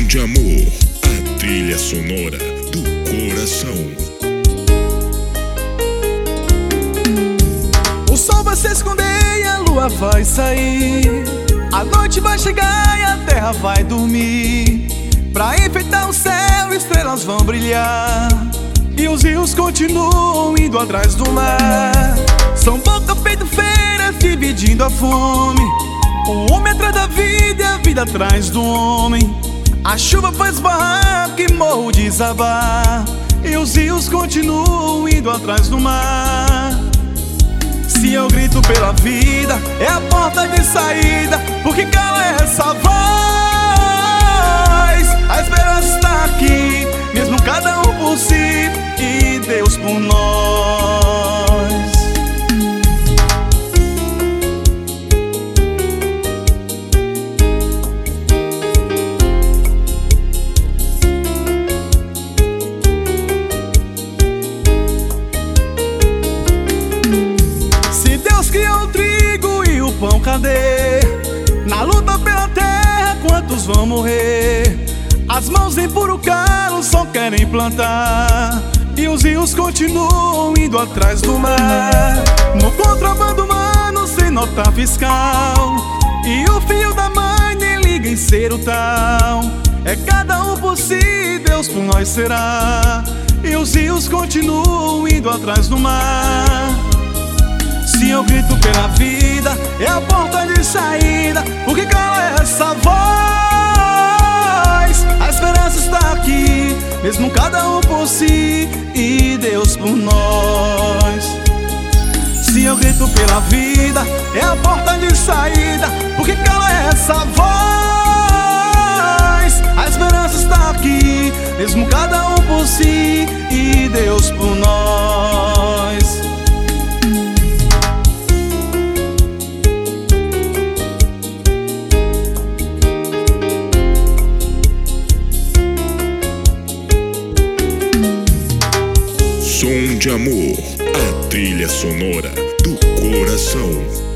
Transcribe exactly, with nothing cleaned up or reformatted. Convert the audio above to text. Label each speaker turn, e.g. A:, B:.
A: de amor, a trilha sonora do coração.
B: O sol vai se esconder e a lua vai sair. A noite vai chegar e a terra vai dormir. Pra enfeitar o céu, estrelas vão brilhar. E os rios continuam indo atrás do mar. São boca feito feiras dividindo a fome. O homem atrás da vida e a vida atrás do homem. A chuva faz barraco e morro desabar. E os rios continuam indo atrás do mar. Se eu grito pela vida, é a porta de saída. Porque cala essa voz. A esperança está aqui, mesmo cada um por si e Deus por nós. Se Deus criou o trigo e o pão, cadê? Na luta pela terra, quantos vão morrer? As mãos em puro calo só querem plantar. E os rios continuam indo atrás do mar. No contrabando humano sem nota fiscal. E o filho da mãe nem liga em ser o tal. É cada um por si, Deus por nós será. E os rios continuam indo atrás do mar. Se eu grito pela vida, é a porta de saída. Porque cala essa voz. A esperança está aqui, mesmo cada um por si e Deus por nós. Se eu grito pela vida, é a porta de saída. Porque cala essa voz. A esperança está aqui, mesmo cada um por si e Deus por nós.
A: Som de amor, a trilha sonora do coração.